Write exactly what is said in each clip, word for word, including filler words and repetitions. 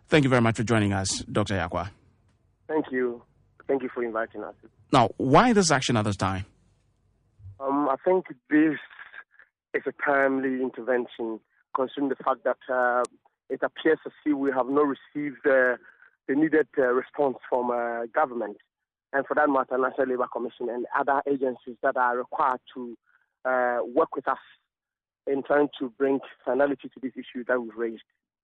Thank you very much for joining us, Doctor Yakwah. Thank you. Thank you for inviting us. Now, why this action at this time? Um, I think this is a timely intervention, considering the fact that uh, it appears as if we have not received uh, the needed uh, response from uh, government, and for that matter, National Labour Commission and other agencies that are required to uh, work with us in trying to bring finality to this issue that we've raised.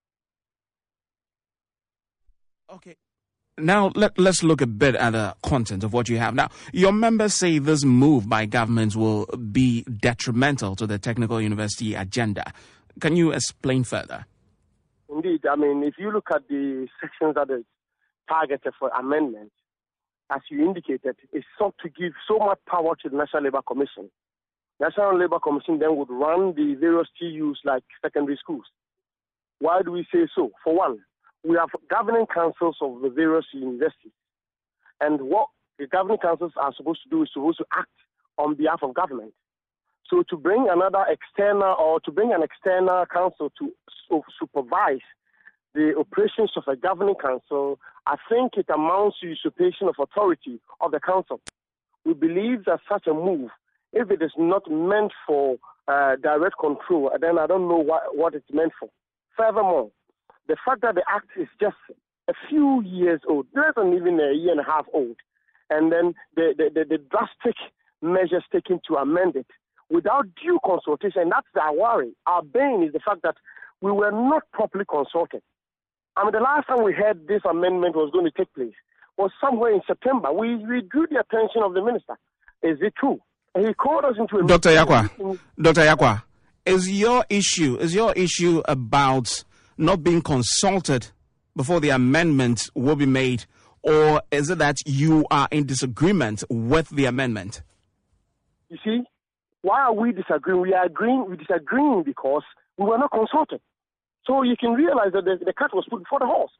Okay. Now, let, let's look a bit at the content of what you have. Now, your members say this move by government will be detrimental to the Technical University agenda. Can you explain further? Indeed. I mean, if you look at the sections that are targeted for amendment, as you indicated, it's sought to give so much power to the National Labour Commission. National Labour Commission then would run the various T Us like secondary schools. Why do we say so? For one, we have governing councils of the various universities. And what the governing councils are supposed to do is supposed to act on behalf of government. So to bring another external or to bring an external council to supervise the operations of a governing council, I think it amounts to usurpation of authority of the council. We believe that such a move, if it is not meant for uh, direct control, then I don't know what, what it's meant for. Furthermore, the fact that the act is just a few years old, less than even a year and a half old, and then the, the, the, the drastic measures taken to amend it without due consultation, that's our worry. Our bane is the fact that we were not properly consulted. I mean, the last time we heard this amendment was going to take place was somewhere in September. We, we drew the attention of the minister. Is it true? And he called us into a... Doctor Yakwah, Doctor Yakwah, is your issue, is your issue about not being consulted before the amendment will be made, or is it that you are in disagreement with the amendment? You see, why are we disagreeing? We are agreeing, we're disagreeing because we were not consulted. So you can realize that the, the cat was put before the horse.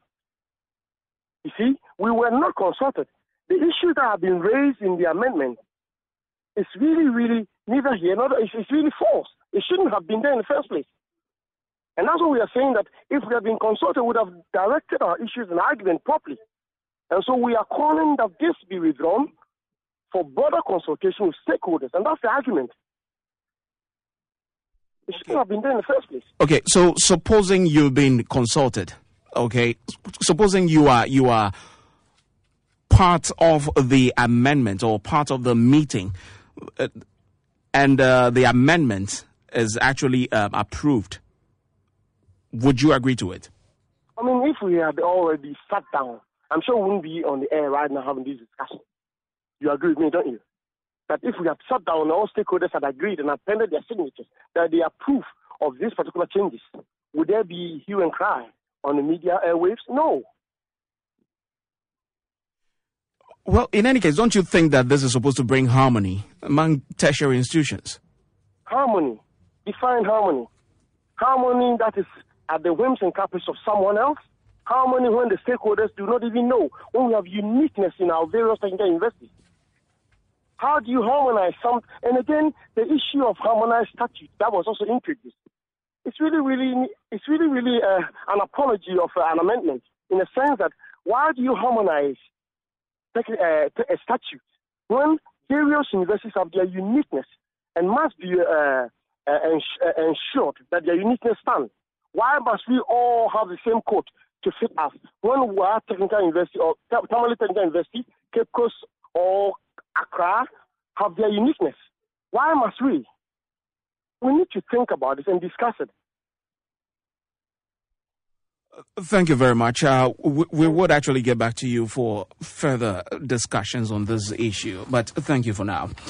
You see, we were not consulted. The issues that have been raised in the amendment is really, really neither here nor there. It's, it's really false. It shouldn't have been there in the first place. And that's what we are saying, that if we had been consulted, we would have directed our issues and argument properly. And so we are calling that this be withdrawn for broader consultation with stakeholders. And that's the argument. It okay. shouldn't have been there in the first place. Okay, so supposing you've been consulted, okay, supposing you are you are part of the amendment or part of the meeting, uh, and uh, the amendment is actually uh, approved, would you agree to it? I mean, if we had already sat down, I'm sure we wouldn't be on the air right now having this discussion. You agree with me, don't you? That if we had sat down, all stakeholders had agreed and appended their signatures, that they approve of these particular changes, would there be hue and cry on the media airwaves? No. Well, in any case, don't you think that this is supposed to bring harmony among tertiary institutions? Harmony. Define harmony. Harmony that is at the whims and caprice of someone else. Harmony when the stakeholders do not even know, when we have uniqueness in our various technical universities. How do you harmonize some? And again, the issue of harmonized statute that was also introduced. It's really, really, it's really, really uh, an apology of uh, an amendment in the sense that why do you harmonize uh, a statute when various universities have their uniqueness and must be uh, uh, ens- uh, ensured that their uniqueness stands? Why must we all have the same code to fit us when we are technical university or Tamale Technical University, Cape Coast or Accra have their uniqueness? Why must we? We need to think about this and discuss it. Thank you very much. Uh, we, we would actually get back to you for further discussions on this issue, but thank you for now.